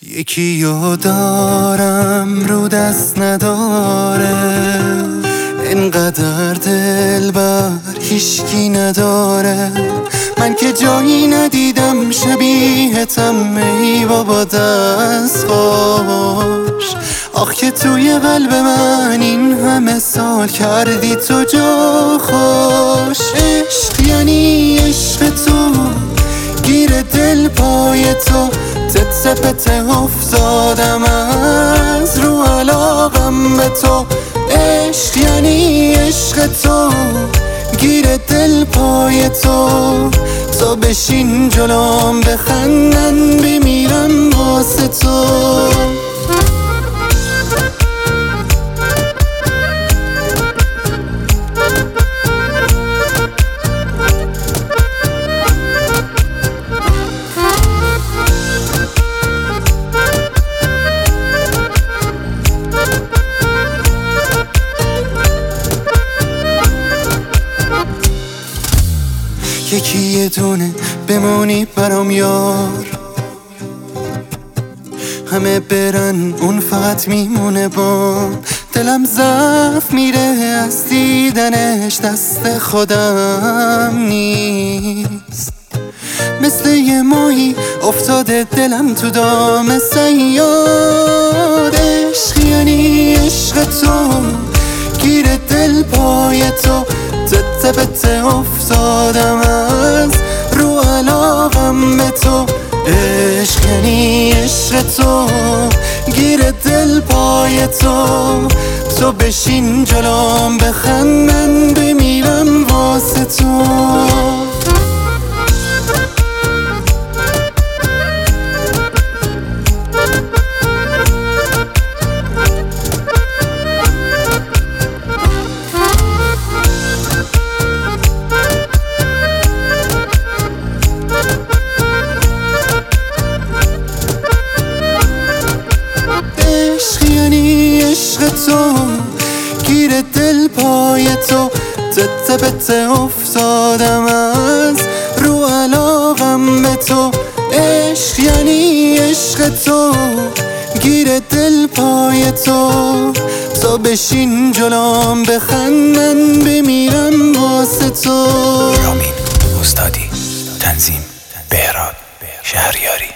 یکیو دارم رو دست نداره، انقدر دلبر هیشکی نداره. من که جایی ندیدم شبیهتم، ای بابا دست خوش. آخ که توی قلب من این همه سال کردی تو جا خوش. عشق یعنی عشق تو، گیر دل پای تو، تته پته افتادم از رو علاقم به تو. عشق یعنی عشق تو، گیر دل پای تو. تو بشین جلوم بخند، من بمیرم واسه تو. یکی یه دونه بمونی برام یار، همه برن اون فقط میمونه بام. دلم ضعف میره از دیدنش، دست خودم نیست. مثل یه ماهی افتاده دلم تو دام صیاد. عشق یعنی عشق تو، گیر دل پای تو، تته بته افتادم از رو علاقم به تو. عشق یعنی عشق تو، گیر دل پای تو. تو بشین جلوم بخند، من بمیرم واسه تو. عشق تو، گیر دل پای تو، تته بته افتادم از رو علاقم به تو. عشق یعنی عشق تو، گیر دل پای تو. تو بشین جلوم بخند، من بمیرم واسه تو. رامین استادی، تنظیم بهراد شهریاری.